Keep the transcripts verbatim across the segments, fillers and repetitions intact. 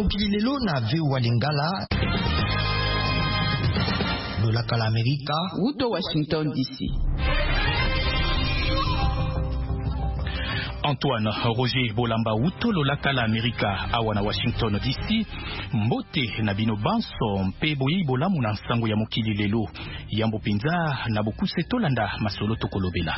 mokili lelo na Veo Lingala Lolaka la Amerika Uto Washington D C. Antoine Roger Bolamba Uto Lolaka la Amerika awa na Washington D C. Mbote na bino banso mpe boyi bolamu na nsango ya mokili lelo. Yambo pinza na bokuse tolanda masolo tokolobela.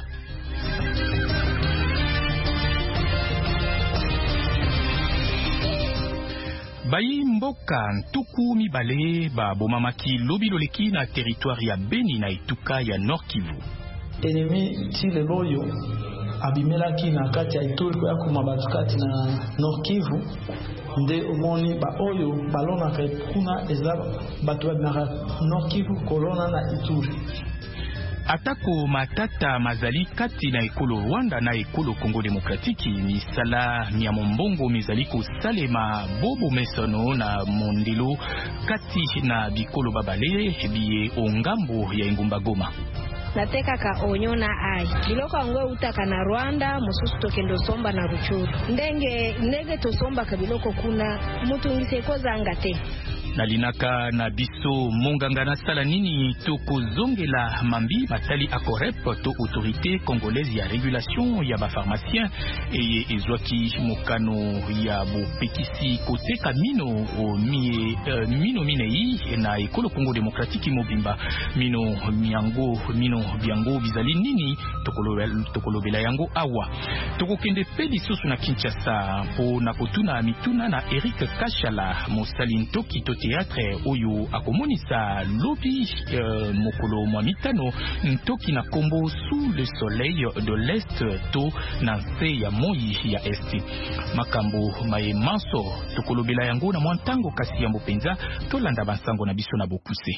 Bayi mboka ntuku mibale ba bomamaki lobi loleki na territoire ya Beni na Ituka ya Nord Kivu. Ennemi ti leboyo abimelaki na kati ya Ituri kwa kuma batukati na Nord Kivu nde omoni ba oyo balona ka kuna eza batu na Nord Kivu kolona na Ituri. Atako matata mazali kati na ekolo Rwanda na ekolo Kongo Demokratiki ni sala miamombongo mizaliko salema bobo mesono na mondelo kati na bikolo babale biye ongambo ya Engumba Goma. Nateka ka onyo na ai biloko angwe utaka na Rwanda mususu tokendo somba na Ruchuru ndenge ndege tosomba ka biloko kuna mutu ngisekoza ngate nalinaka na biso monganga na sala nini toko zongela mambi matali akorep to autorité congolaise ya régulation ya ba pharmacien eye ezwaki mokano ya bopekisi koteka mino o mie uh, mino minei na ekolo Kongo Demokratiki mobimba mino miango mino biango bizali nini tokolobela tokolobela yango awa tokokende peli susu na Kinshasa po na kotuna mituna na Eric Kashala mosalinto kito théâtre oyo akomonisa lobi euh, mokolo mwa mitano ntoki na kombo sous le soleil de l'est to na nse ya moi ya est makambo maye manso tokolobela yango na mwantango kasi ya mopenza tolanda bansango na biso na bokuse.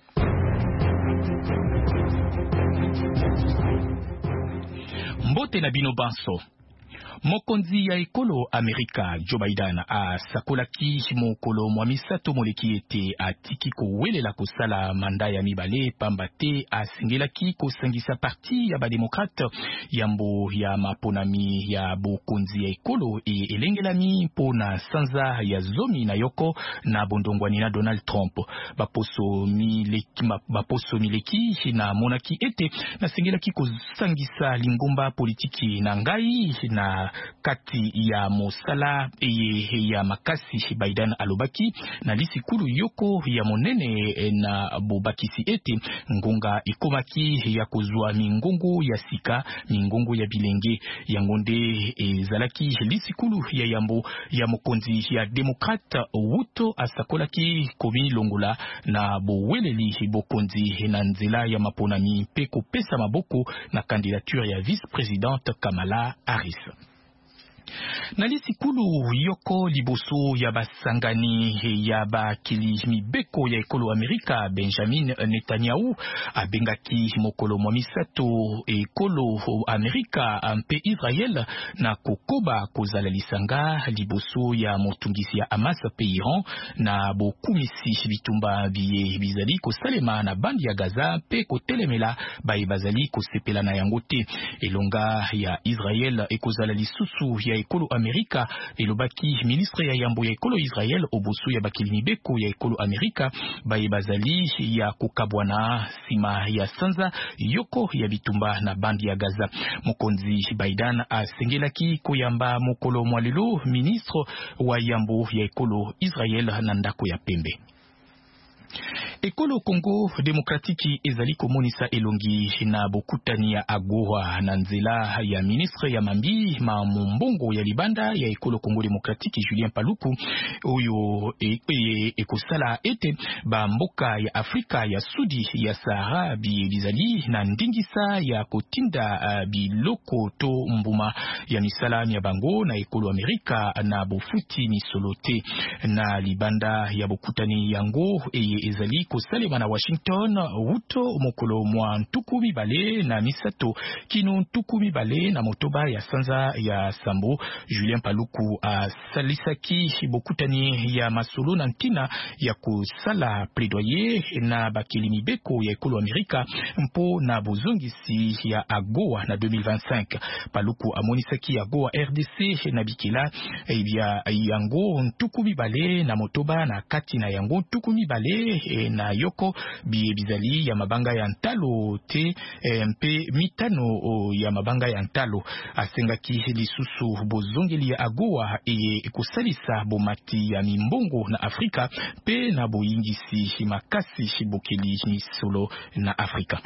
Mbote na bino banso mokonzi ya ekolo Amerika Joe Biden a sakolaki mokolo mwa misato moleki ete atiki kowelela kosala manda ya mibale pamba te asingelaki kosangisa parti ya bademokrate yambo ya maponami ya bokonzi ya ekolo e elengelami mpona sanza ya zomi na yoko na bondongwani na Donald Trump baposo mileki, baposo mileki na monaki ete nasingelaki kosangisa lingomba politiki na ngai na kati ya mosala eye ya makasi Biden alobaki na lisikulu yoko ya monene na bobakisi ete ngonga ikomaki ya kozwa mingongo ya sika mingongo ya bilenge yangonde ezalaki lisikulu ya yambo ya mokonzi ya demokrate wuto asakolaki komi longola na boweleli bokonzi na nzela ya maponami pe kopesa maboko na candidature ya vice-présidente Kamala Harris. Na lisikulu yoko liboso ya basangani ya bakili mibeko ya ekolo Amerika Benjamin Netanyahu abengaki mokolo mwa misato ekolo Amerika mpe Israel na kokoba kozala lisanga liboso ya motungisi ya Hamas pe Iran na bokumisi bitumba biye bizali kosalema na bandi ya Gaza pe kotelemela baye bazali kosepela na yango te elonga ya Israel ekozala lisusu ya ekolo Amerika elobaki ministre ya yambo ya ekolo Israel oboso ya bakili mibeko ya ekolo Amerika baye bazali ya kokabwana sima ya sanza yoko ya bitumba na bandi ya Gaza. Mokonzi Biden asengelaki koyamba mokolo mwalelo ministre wa yambo ya ekolo Israel na ndako ya pembe. Ekolo Kongo Demokratiki ezali komonisa elongi na bokutani ya agoa na nzela ya ministre ya mambi ma mombongo ya libanda ya ekolo Kongo Demokratiki Julien Paluku oyo ekosala e, e, ete ba mboka ya Afrika ya Sudi ya Sahara bizali na ndingisa ya kotinda uh, biloko to mbuma ya misala ya bango na ekolo Amerika na bofuti ni solote na libanda ya bokutani yango eye ezali kosalema na Washington uto mokolo mwa ntuku mibale na misato kino ntuku mibale na motoba ya sanza ya Sambo. Julien Paluku asalisaki bokutani ya masolo na ntina ya kusala plaidoyer na bakili mibeko ya ekolo Amerika mpo na bozongisi ya AGOA na deux mille vingt-cinq. Paluku amonisaki AGOA R D C na bikila ebia yango ntuku mibale na motoba na kati na yango ntuku mibale e, na yoko biye bizali ya mabanga ya ntalo te e, mpe mitano o, ya mabanga ya ntalo. Asengaki lisusu bozongeli ya AGOA e kusalisa bomati ya mimbongo na Afrika pe na boyingisi makasi bokeli misolo na Afrika.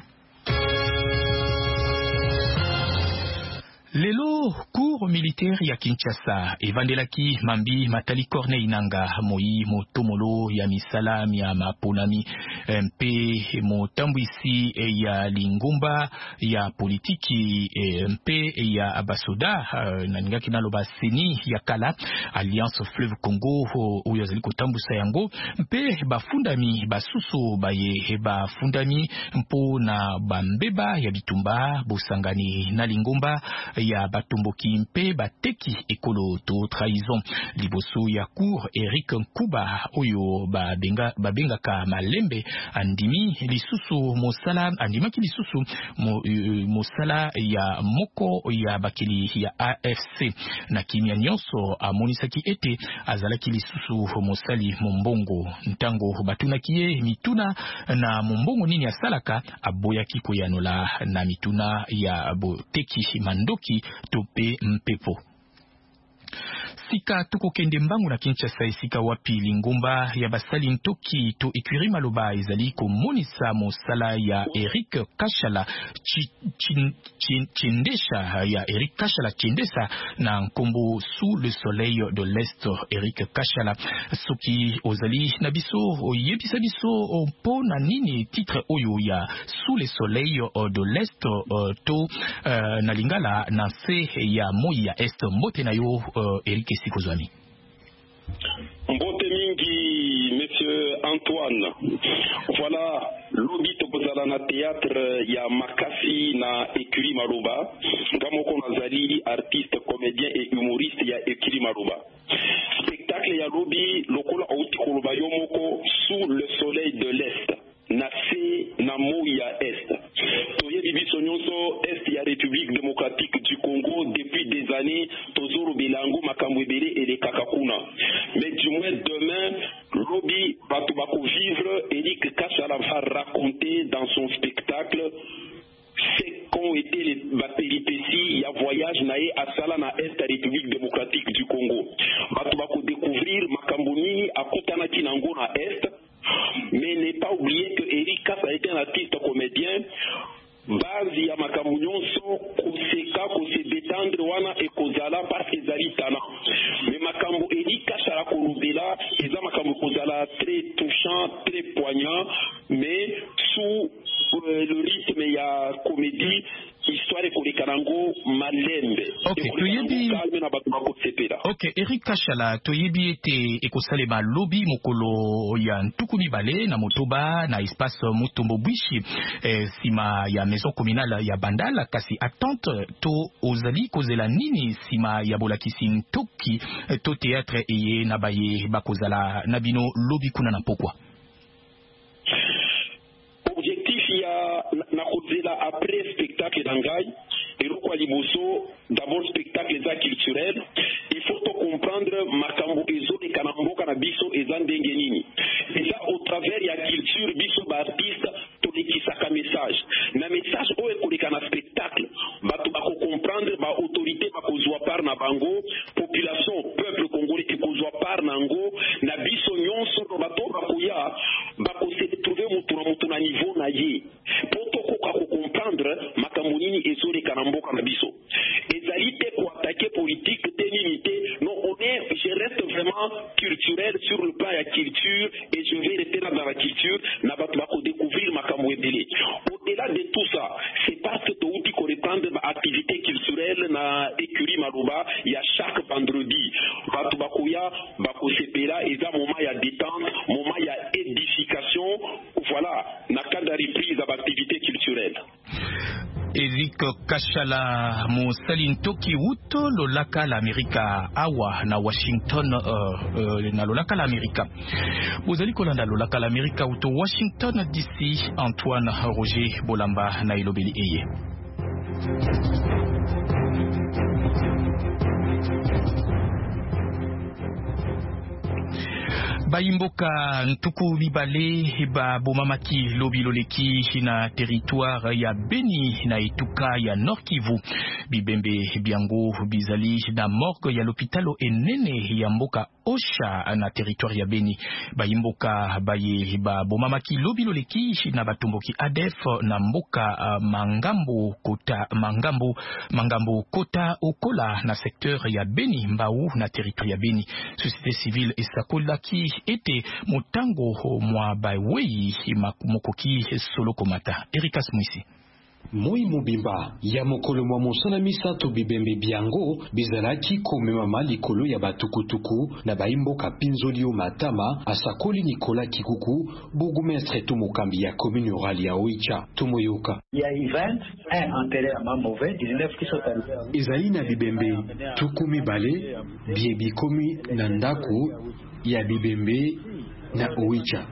Lelo cour militaire ya Kinshasa evandelaki mambi Matali Corneille Nanga moi motomolo ya misala ya maponami mpe motambwisi ya lingumba ya politiki mpe ya abasoda na ningaki naloba seni ya kala Alliance Fleuve Congo oyo zali kotambusa yango mpe bafundami basusu baye bafundami mpo na bambeba ya bitumba bosangani na lingumba ya batomboki mpe bateki ekolo to trahison. Liboso ya cour Eric Nkuba oyo babenga babengaka malembe andimi lisusu mosala andimaki lisusu mo, uh, mosala ya moko ya bakili ya A F C na kimia nyonso amonisaki ete azalaki lisusu mosali mombongo ntango batunakie mituna na mombongo nini asalaka aboyaki koyanola na mituna ya boteki mandoki tope mpepo. Sika tuko kende mbangu na Kinshasa esika wapi lingumba ya basali ntoki to Ecurie Maloba ezali komonisa mosala ya Eric Kashala Chindesha ya Eric Kashala Chindesa na nkombo sous le soleil de l'Est. Eric Kashala soki ozali na biso oyebisa biso mpo na nini titre oyo ya sous le soleil de l'Est to na lingala na se ya moi ya Est mbote na yo Eric Sikozwami. Mbote mingi, monsieur Antoine. Voilà, lobi tokozala na théâtre ya Makasi na Ecurie Maloba. Ngamoko nazali artiste, comédien et humoriste ya Ecurie Maloba. Spectacle ya lobi lokola outi koloba yomoko sous le soleil de l'Est. Na se na moi ya Est. Toye bibiso nyonso Est ya République démocratique du Congo depuis des années tozoro bilango makambo ebele et les kakakuna. Mais du moins demain, Robi bato bako vivre, Eric Kashala va raconter dans son spectacle ce qu'ont été les péripéties, ya voyage nae asala na Est ya République démocratique du Congo. Bato bako découvrir makambo nini akutanaki nango na Est. Mais n'est pas oublier que Eric Kass a été un artiste comédien. Base ya makambo nyonso koseka kose détendre wana e kozala parce que ezali tana. Mais makambo Eric Kass ala kolobela eza makambo kozala très touchant, très poignant, mais sous euh, le rythme ya comédie, histoire kolekarango malembe. Okay, toyebi calme na bato bako sepela. Okay, Eric Kashala toyebi ete ekosalema lobi mokolo ya ntuku mibale na motoba na espace Mutombo Bwishi eh, sima ya maison communale ya Bandala kasi attente to ozali kozela nini sima ya bolakisi ntoki to théâtre eye na baye bakozala na bino lobi kuna na pokwa. Objectif ya na kozela après spectacle d'Angai et lokwa liboso d'abord spectacle za culturel. Il faut to comprendre makambo ezo de kanamboka na biso eza ndenge nini. Et ça au travers ya culture biso ba artiste to lekisaka message. Na message o ekoleka na spectacle bato bako comprendre ba autorité bakozwa par na bango, population peuple congolais ekozwa par nango na biso nyonso to bato bakoya bako se trouver mutu na mutu na niveau na ye. Poto koka ko comprendre makambo nini ezo de kanamboka na biso. Ezalité pour attaquer politique ténimité. Non, on est, je reste vraiment culturel sur le plan de la culture et je vais rester dans la culture. N'a pas découvrir ma camouébélé. Au-delà de tout ça, c'est parce que tu outil qu'on reprendre activité culturelle na écurie Maluba ya chaque vendredi batu bakuya bakosepela eza moment ya détente, moment ya édification, voilà na cadre de reprise de l'activité culturelle. Eric Kashala Mosalintoki Wuto lolaka l'Amerika awa na Washington uh, uh, na lolaka l'Amerika. Bozali kolanda lolaka l'Amerika uto Washington D C. Antoine Roger Bolamba na ilobeli eye. Baimboka ntuku bibale ba bomamaki lobiloleki na territoire ya Beni na Ituka ya Nord Kivu. Bibembe biango bizali na morgue ya l'hôpitalo enene ya mboka Osha na territoire ya Beni. Baimboka baye ba bomamaki lobiloleki na batumboki A D F na mboka uh, Mangambo kota Mangambo Mangambo kota Okola na secteur ya Beni Mbau na territoire ya Beni. Société civile esakolaki ete motango mwa bawei mokoki solo komata. Erikas Mwisi. Moi mobimba ya mokolo mwa mosala misato bibembe biango bizalaki komema malikolo ya batukutuku na baimboka pinzolio matama asakoli Nikola Kikuku bourgmestre to mokambi ya commune rurale ya Oicha Tomoyoka. Ya event un enterré à Mamové dix-neuf qui sont arrivés. Ezali na bibembe tukumi bale biebi komi na ndako ya bibembe na Oicha.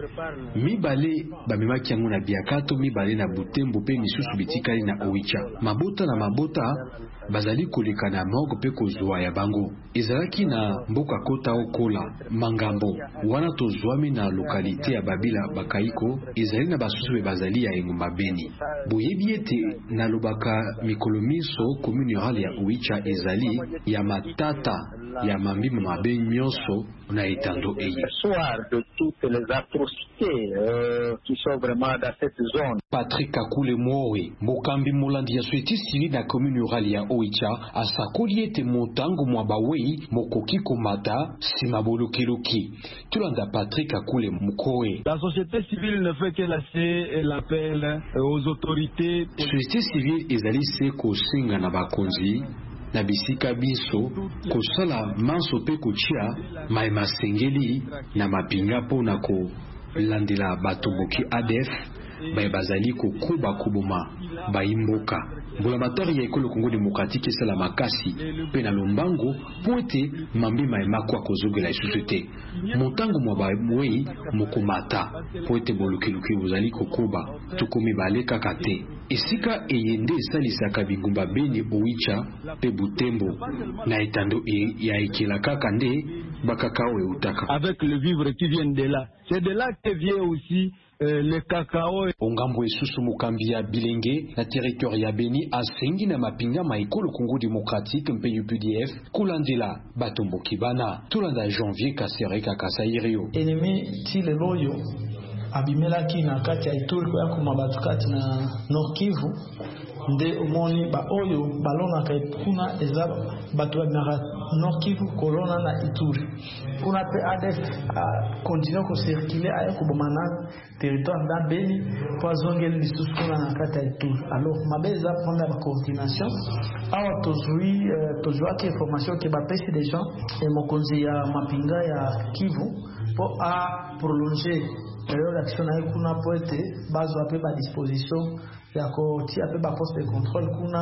Mibale bamemaki yango na Biakato, mibale na Butembo pe misusu bitikali na Oicha. Mabota na mabota bazali koleka na morgue pe kozwa ya bango. Ezalaki na mboka kota Okola Mangambo wana tozwami na lokalite ya Babila Bakaiko. Ezali na basusu be bazali ya Engumba Beni. Boyebi ete na lobaka mikolo miso commune rurale ya Oicha ezali ya matata ya mambima mabe nyonso na etando eye. Soir de toutes les atrocités euh, qui sont vraiment dans cette zone. Patrick Kakule Mowe, mokambi molandi ya société civile na commune rurale ya Oicha, asakoli ete motango mwa bawei mokoki komata simabolokeloki. Tulanda Patrick Kakule Mukowe. La société civile ne fait que lancer l'appel aux autorités. Société civile ezali se kosinga na bakonzi na bisika biso kosala manso pe kochia mai masengeli na mapinga pona ko landela batomboki A D F bay bazali ko kuba kubuma baimboka mbulamatari ya ekolo Congo démocratique esala makasi pe na lombango poete mambi maima kwa kozogela société motango mwa bawei mokomata poete bolukiluki bozali kokuba tukomi baleka kate esika eyende esalisaka bingumba Beni Oicha pe Butembo na etando e, ya ekela kaka nde bakakao eutaka avec le vivre qui vient de là. C'est de là que vient aussi euh, le cacao. Ongambo esusu mukambi ya Bilenge na territoire ya Beni asengi na mapinga maikolo Congo démocratique mpe U P D F kulandela batombo kibana tulanda janvier kasereka kasairio ennemi ti leloyo abimelaki na kati ya Ituri kwa kuma batukati na Nord Kivu nde omoni ba oyo balona ka kuna eza batu ya Nord Kivu kolona na Ituri kuna pe A D F continue ko circuler ay ko bomana territoire da Beni poisongel lisusu kuna na kati ya Ituri. Alors mabeza prendre la coordination awa tozui tozua ke information ke ba pesi des gens et mokonzi ya mapinga ya Kivu pour a prolonger période d'action na kuna poete bazo ape ba disposition ya ko ti ape ba poste de contrôle kuna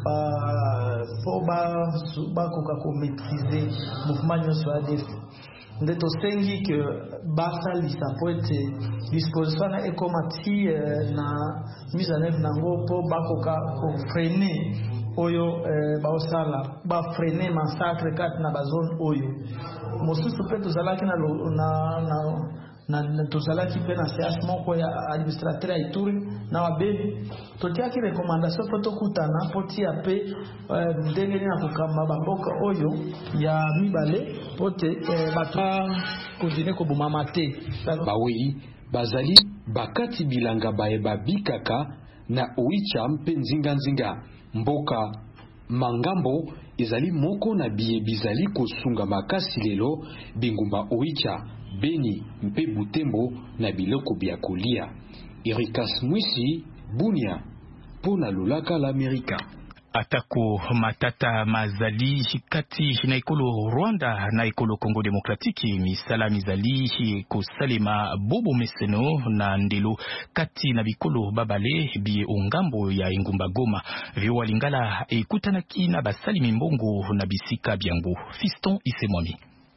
ba po ba ba koka ko maîtriser mouvement nyonso A D F nde tosengi ke basalisa poete disposition na ekomati na mise en œuvre nango po bakoka ko freiner oyo eh, baosala ba freiner massacre kati na bazone oyo mosusu pe tozalaki na na na na tozalaki pe na séance moko ya administrateur ya Ituri na wabeli totiaki recommandation po tokutana po tia pe ndenge nini na kokamba bamboka oyo ya mibale po te batu continue kobomama te bawei bazali bakati bilanga baye babikaka na Oicha mpe nzinga nzinga mboka Mangambo ezali moko na biye bizali kosunga makasi lelo bingumba Oicha Beni mpe Butembo na biloko bya kolia. Erikas Mwisi Bunia pona lolaka l'Amerika. Atako matata mazali kati na ekolo Rwanda na ekolo Congo Demokratiki misala mizali kosalema bobo meseno na ndelo kati na bikolo babale bie ongambo ya Engumba Goma vyo walingala ekutanaki na basali mimbongo na bisika byango. Fiston Isemwami.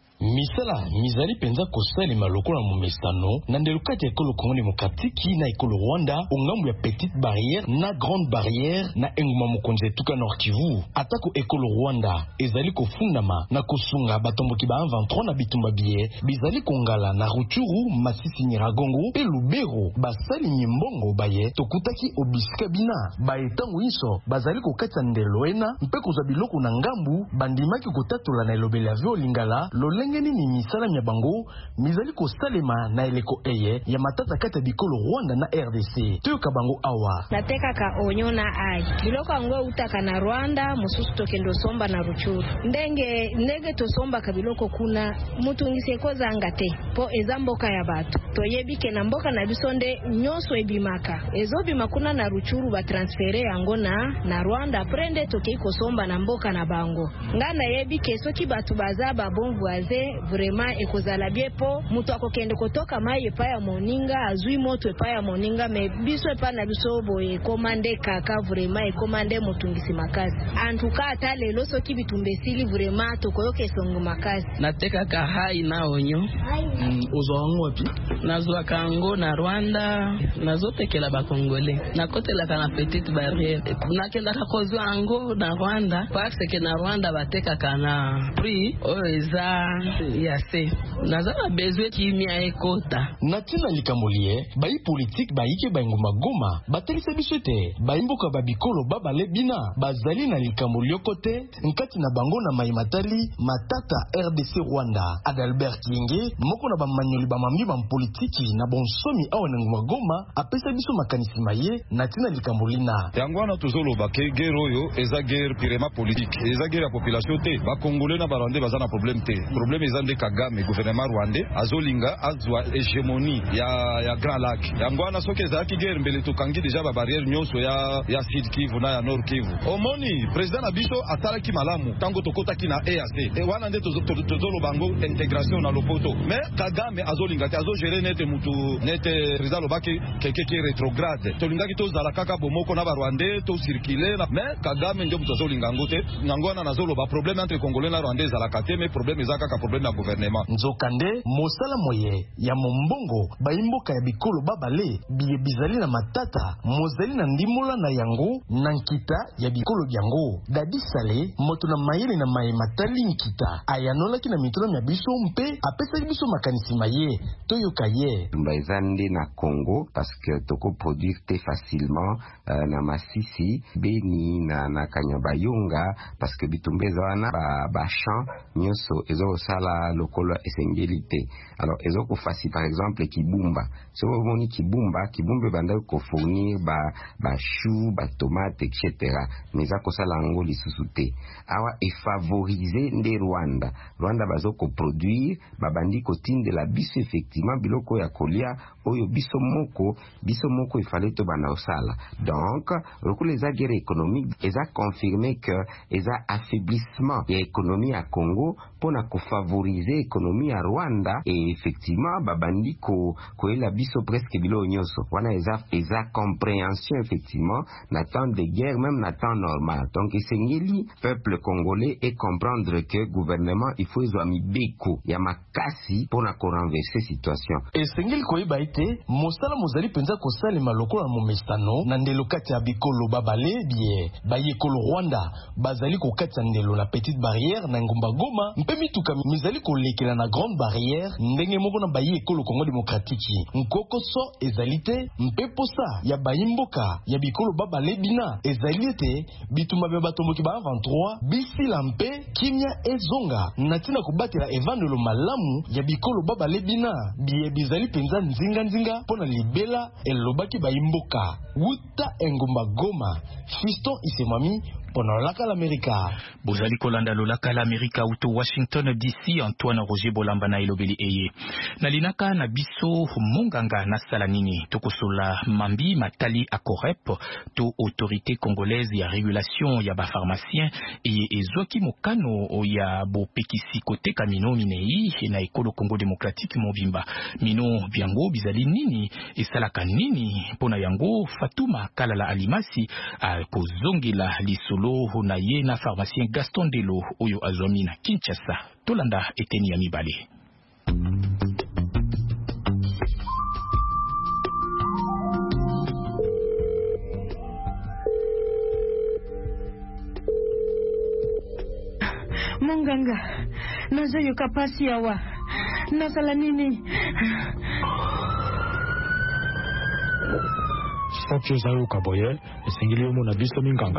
Misala mizali penza kosalema lokola mumesano na ndelo kati ya ekolo Congo Demokratiki na ekolo Rwanda ongambo ya Petite Barrière na Grande Barrière na Enguma Mokonzi tuka Nord Kivu. Atako ekolo Rwanda ezali kofundama na kosunga batomboki ba vingt-trois na bitumba bie bizali kongala na Ruchuru, Masisi, Nyiragongo pe Lubero basali nyimbongo baye tokutaki obisika bina baye tango iso bazali kokatsa ndelo ena mpe kozwa biloko na ngambu bandimaki kotatola na elobeli avyo lingala lole ngeni ni misala nya bango mizali kosalema na eleko eye ya matata kata bikolo Rwanda na R D C toyoka bango awa nateka ka onyo na ai biloko angwe utaka na Rwanda mususu tokendo somba na Ruchuru ndenge ndege tosomba ka biloko kuna mutu ngisekoza ngate po ezamboka ya batu toyebike na mboka na bisonde nyoso ebimaka ezobi makuna na Ruchuru ba transfere yango na na Rwanda prende tokeiko somba na mboka na bango ngana yebike soki batu bazaba bon voisin vraiment ekozala biepo mutu akokende kotoka mai epa ya moninga azui moto epa ya moninga me biso epa na biso boye komande kaka vraiment ekomande mutungisi makasi antuka ata lelo soki bitumbesili vraiment tokoyoke songo makasi nateka ka hai na onyo mm, ozo wapi nazwa kango na Rwanda nazotekela ba Congolais nakotela kana Petite Barrière nakenda kakozwa ango na Rwanda parce que na Rwanda bateka kana prix oeza yase nazana bezwe kimia ekota natina likamolie bayi politique bayike Engumba Goma batelisa biswete bayimboka babikolo babale bina bazali na likamolio kote nkati na bango na maimatali matata R D C Rwanda Adalbert Kienge moko na bamanyoli bamambi ba politiki na bonsomi awa na Engumba Goma apesa biso makanisi maye natina likamolina yango na tozoloba ke guerre oyo eza guerre pirema politique eza guerre ya population te ba Congolais na Barwandais bazana problème te problème ezande Kagame gouvernement rwandais azolinga azwa hegemonie ya ya Grand Lac yango na soki ezaki guerre mbele tokangi deja ba barrière nyonso ya ya Sud Kivu na ya Nord Kivu omoni president na biso atalaki malamu tango tokotaki na E A C e wana nde tozolo bango intégration na lopoto mais Kagame azolinga te azogere nete mutu nete president lobaki keke ki rétrograde tolingaki tozala kaka bomoko na ba Rwandais to circuler mais Kagame ndio mutu azolinga ngote nyango na nazoloba problème entre Congolais na Rwandais ala kate mais problème ezaka ka problème na gouvernement nzokande mosala moye ya mombongo baimboka ya bikolo babale biye bizali na matata mozali na ndimola na yango na nkita ya bikolo byango dadi sale moto na mayele na maye matali nkita ayanolaki na mitolo ya biso mpe apesa biso makanisi maye toyoka ye mbaizande na Congo parce que toko produire te facilement uh, na Masisi Beni na na Kanyabayonga parce que bitumbeza wana ba, ba champ nyoso ezo sala lokolo esengelite alors ezo ko fasi par exemple Kibumba so moni Kibumba Kibumba banda ko fournir ba ba chou ba tomate etc mais za ko sala ngo lisusute awa e favoriser nde Rwanda Rwanda bazo ko produire babandi ko tinde la biso effectivement biloko ya kolia oyo biso moko biso moko ifale to bana osala donc lokolo les guerre économique eza confirmer que eza affaiblissement ya économie ya Congo pona ko favoriser économie ya Rwanda et effectivement babandi ko ko ela biso presque bilo nyoso wana eza eza compréhension effectivement na temps de guerre même na temps normal donc esengeli peuple congolais et comprendre que gouvernement il faut ezwami beko ya makasi pona ko renverser situation esengeli ko iba ite mosala mozali penza ko salema lokola momestano na ndelo kati ya bikolo babale bie bayekolo Rwanda bazali ko kati ndelo la Petite Barrière na Engumba Goma mpe mituka mizali ko lekela na Grande Barrière ndenge moko na bayekolo Congo Demokratiki nkokoso ezalite mpe posa ya bayimboka ya bikolo babale bina ezalite bituma be batomboki ba vingt-trois bisila mpe kimia ezonga natina kubatela evandelo malamu ya bikolo babale bina bie bizali penza nzinga nzinga pona libela elobaki bayimboka wuta Engumba Goma Fiston Isemwami Pono laka l'Amerika. Bozali kolanda lolaka l'Amerika uto Washington D C. Antoine Roger Bolamba na elobeli eye. Nalinaka na biso monganga na salanini. Tokosola mambi matali akorep to autorité congolaise ya régulation ya ba pharmacien eye ezwaki mokano ya bo pekisi kote kamino minei na ekolo Congo démocratique mobimba. Mino biango bizali nini esalaka nini pona yango Fatuma Kalala Alimasi a kozongela lisolo na ye na pharmacien Gaston Delo oyo azwami na Kinshasa. Tolanda eteni ya mibale. Monganga, nazo yoka pasi awa. Nasala nini? Sapyo zayo kaboye, esengili omo na biso minganga.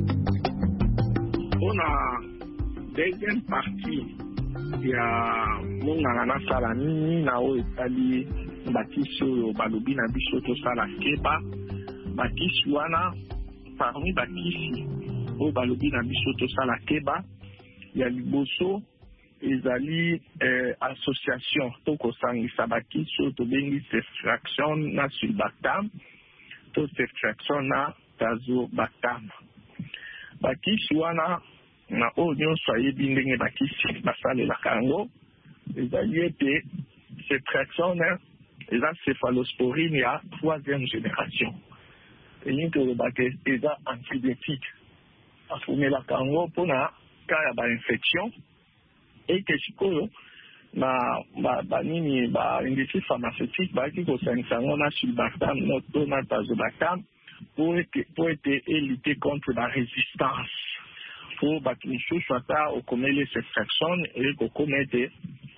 On a deuxième partie ya monganga nasala nini na o etali batisi oyo balobi na biso tosala keba. Batisi wana parmi batisi oyo balobi na biso tosala keba ya liboso ezali eh, association toko sangisa bakiso to bengi ceftriaxone na sulbactam to ceftriaxone na tazobactam. Bakisi wana na oyo nyonso ayebi ndenge bakisi basalelaka yango ezali ete ceftriaxone eza céphalosporine ya troisième génération. Elingi tolobaka eza antibiotique afumelaka yango mpona ka ya bainfection eke sikoyo na banini baindustrie pharmaceutique bayaki kosangisa yango na sulbactam to na tazobactam po ete elite contre la résistance po bato misusu ata okomeli ceftriaxone ekokoma ete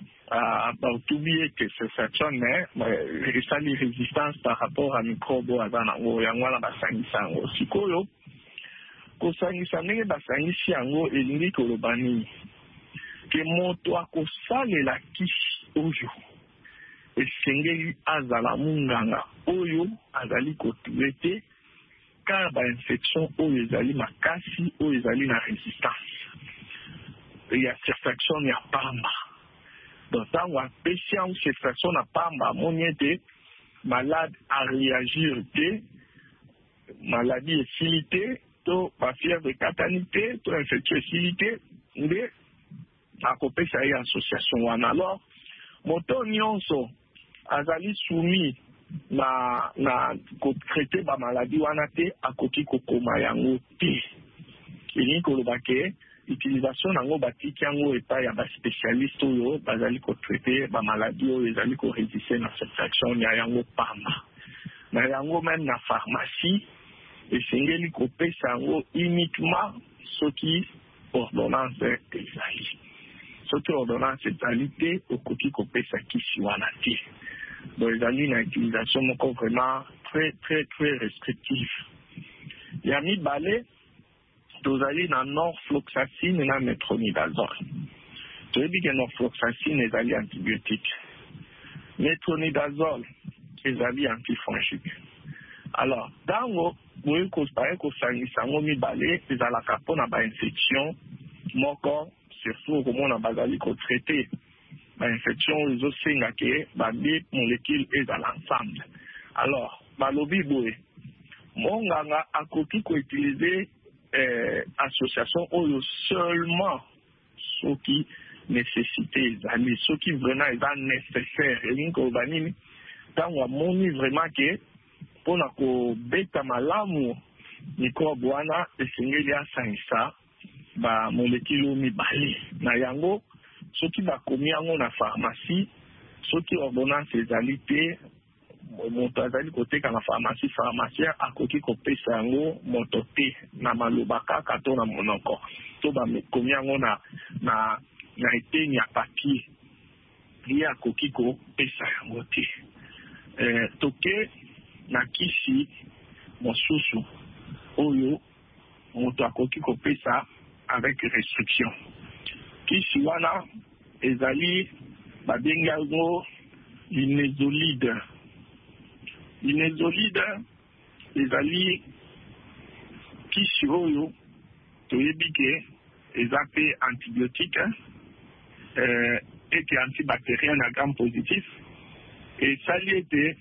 bautubi eke ceftriaxone me esali résistance par rapport à microbe oyo aza nango yango wana basangisa yango sikoyo kosangisa ndenge basangisi yango elingi koloba nini ke moto akosalela kisi oyo esengeli azala munganga oyo azali kotraite ka bainfection oyo ezali makasi oyo ezali na résistance ya ceftriaxone ya pamba. Donc ntango apesi yango ceftriaxone ya pamba amoni ete malade aréagir te, maladie esili te, to bafièvre ekatani te, to infection esili te, nde akopesa ye association wana. Alors moto nyonso azali soumis na na kotraite ba maladie wana te akoki kokoma yango te. Elingi koloba ke utilisation nango batiki yango epai ya baspécialiste oyo bazali kotraite ba maladie oyo ezali koresiste na ceftriaxone ya yango pamba. Na yango même na pharmacie esengeli kopesa yango uniquement soki ordonnance ezali. Soki ordonnance ezali te okoki kopesa kisi wana te. Donc ezali na utilisation moko vraiment très très très restrictive. Ya mibale tozali na norfloxacine na metronidazole. Toyebi ke norfloxacine ezali antibiotique. Metronidazole ezali antifongique. Alors dango boye kospare kosangisa yango mibale ezalaka mpona bainfection moko surtout okomona bazali kotraite bainfection oyo ezosenga ke babi molécule ezala ensemble. Alors balobi boye monganga akoki koutilize eh, association oyo seulement soki nécessité ezali, soki vraiment eza nécessaire. Elingi koloba nini ntango amoni vraiment ke mpona kobeta malamu microbe wana esengeli asangisa ba molécule mibale. Na yango soki bakomi yango na pharmacie, soki ordonnance ezali te, moto azali koteka na pharmacie, pharmacien akoki kopesa yango moto te na maloba kaka to na monoko to bakomi yango na na na eteni ya papier ye akoki kopesa yango te. Eh, toke na kisi mosusu oyo moto akoki kopesa avec restriction. Kisi wana ezali babengi yango linezolide. Linezolide ezali kisi oyo toyebi ke eza pe antibiotique euh, ete antibactérien na gram positif esali ete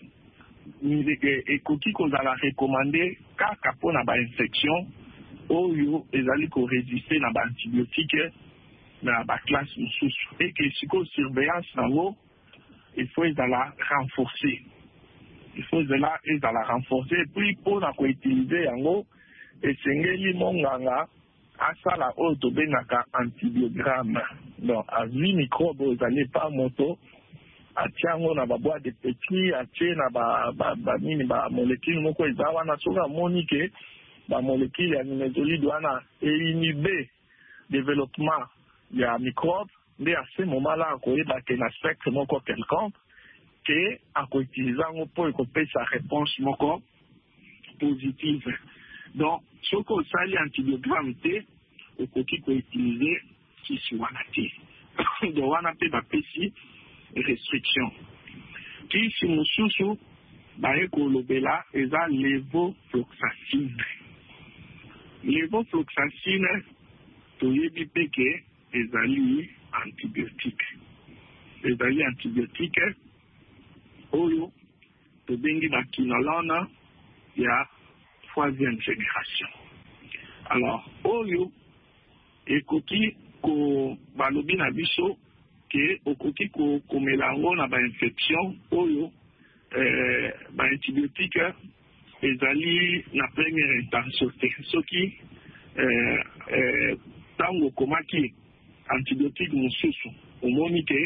ekoki kozala recommandé kaka mpona bainfection oyo ezali korésiste na baantibiotique na baklasse mosusu eke sikoyo surveillance nango il faut ezala renforcer il faut ezala ezala renforcer puis mpona koutilize yango esengeli monganga asala oyo tobengaka antibiogramme donc azwi microbe oyo ezali pa moto atia yango na babois de petit atie na banini bamolécule moko eza wana soki amoni ke bamolécule ya nimézolide wana einhibe développement ya microbe nde à ce moment là akoyeba ke na spectre moko quelconque ke akoutilize yango mpo ekopesa réponse moko positive. Donc soki osali antibiogramme te okoki koutilize kisi wana te donc wana mpe bapesi restriction. Kisi mosusu baye kolobela eza levofloxacine. Levofloxacine toyebi pe ke ezali antibiotique. Ezali antibiotique oyo tobengi baquinolone ya troisième génération. Alors oyo ekoki ko balobi na biso ke okoki komela yango na bainfection oyo eh, baantibiotique ezali na première intention te soki eh, eh, ntango okomaki antibiotique mosusu omoni ke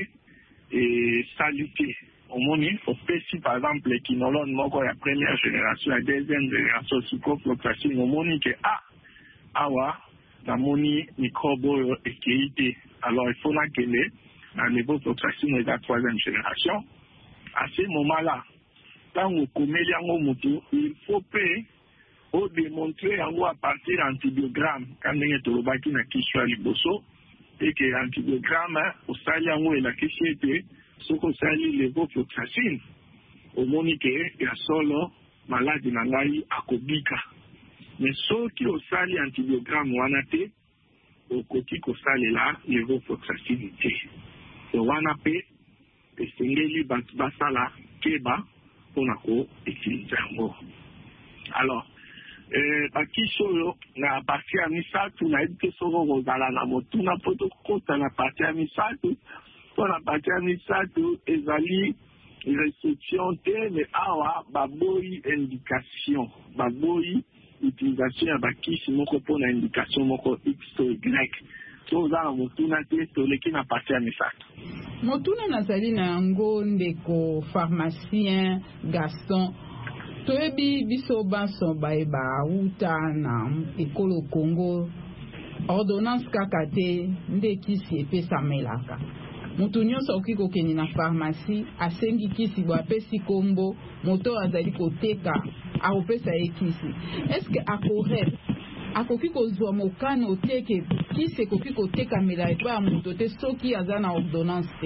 esali te omoni opesi par exemple quinolone moko ya première génération ya deuxième génération ciprofloxacine omoni ke ah awa namoni microbe oyo ekei te alors il faut nakende na levofloxacine eza troisième génération. À ce moment-là, tant au commet yango mutu, il faut pe au démontrer yango à partir d'antibiogramme quand on est au baki na kiswa liboso et que antibiogramme au sali yango et la kisete ce qu'on sali levofloxacine au monique ya solo malade na ngai akobika. Mais ce qui au sali antibiogramme wana te au koti ko sali la levofloxacine te. wana pe esengeli bato basala keba mpona koutilize yango. Alors eh, bakisi oyo na parti ya misatu nayebi te soko kozala na motuna mpo tokota na parti ya misatu mpo na parti ya misatu ezali restriction te me awa baboyi indication baboyi utilisation ya bakisi moko mpona indication moko x to y toza na motuna te toleki na parti ya misato. Motuna nazali na yango ndeko pharmacien Gaston toyebi biso banso bayeba uta na ekolo Congo ordonnance kaka te nde kisi epesamelaka. Mutu nyonso okoki kokende na pharmacie asengi kisi bo apesi kombo moto azali koteka akopesa ye kisi. Eske akorep akoki kozwa mokano oteke kisi ekoki kotekamela epa ya moto te soki aza na ordonnance te?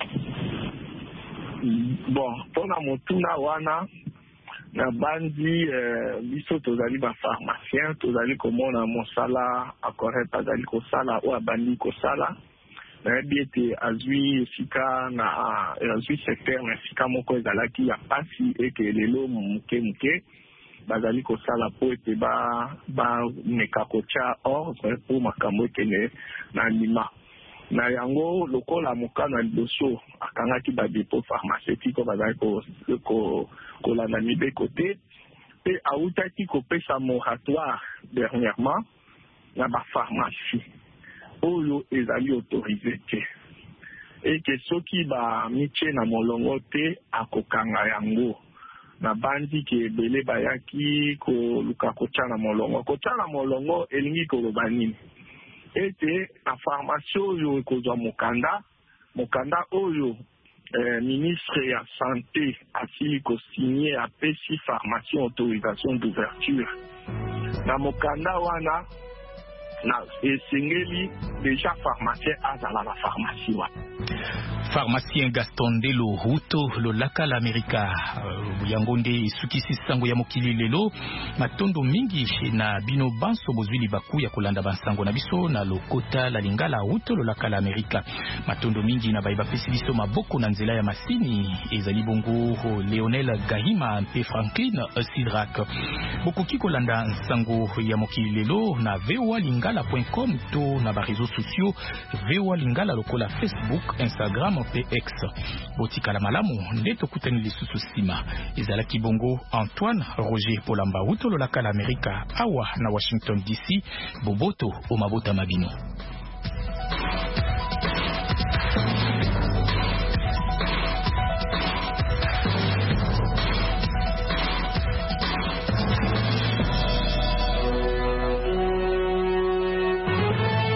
Bon, mpona motuna wana na bandi eh, biso tozali bapharmacien tozali komona mosala akorep azali kosala oyo abandi kosala nayebi ete azwi esika na azwi secteur na esika moko ezalaki ya pasi eke lelo moke moke bazali kosala po ete bameka kotya ordre po makambo ekende na ndima na yango lokola mokano ya liboso akangaki badepo pharmaceutique bazali kolanda mibeko te mpe awutaki kopesa moratoire dernièrement na bapharmacie oyo ezali autorisé te eke soki bamitie na molongo te akokanga yango na bandi ke ebele bayaki koluka kotya na molongo kotya na molongo elingi koloba nini ete na pharmacie oyo ekozwa mokanda mokanda oyo eh, ministre ya santé asili kosigné apesi pharmacie autorisation d'ouverture na mokanda wana na esengeli déjà pharmacien azala la pharmacie wa. Pharmacien Gaston Delo Ruto lolaka la Amerika uh, yangonde sukisi sango ya mokili lelo matondo mingi na bino banso bozwili baku ya kolanda bansango na biso na lokota la lingala Ruto lolaka la Amerika matondo mingi na baiba pesi biso maboko na nzela ya masini ezali bongo Leonel Gahima mpe Franklin Sidrak bokoki kolanda nsango ya mokili lelo na v o a lingala point com to na ba réseaux sociaux v o a lingala lokola Facebook, Instagram pe X. Botika la malamu nde tokutani lisusu sima ezalaki bongo Antoine Roger Polamba Ruto lolaka la Amerika awa na Washington D C boboto o mabota mabino.